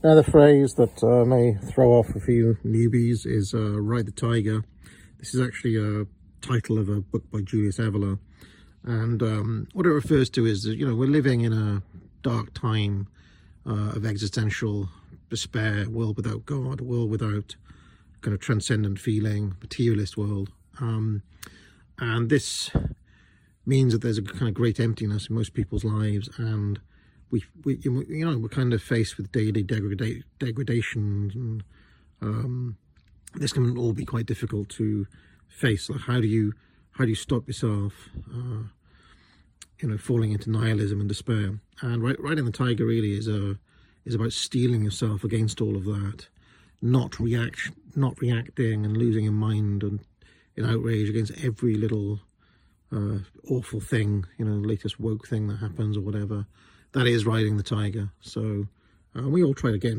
Another phrase that may throw off a few newbies is ride the tiger. This is actually a title of a book by Julius Evola, and what it refers to is that, we're living in a dark time of existential despair, a world without God, a world without kind of transcendent feeling, materialist world, and this means that there's a kind of great emptiness in most people's lives, and we're kind of faced with daily degradations, and this can all be quite difficult to face. Like, how do you stop yourself, falling into nihilism and despair? And riding the tiger really is about steeling yourself against all of that, not reacting and losing your mind and in outrage against every little awful thing, latest woke thing that happens or whatever. That is riding the tiger. So we all try to get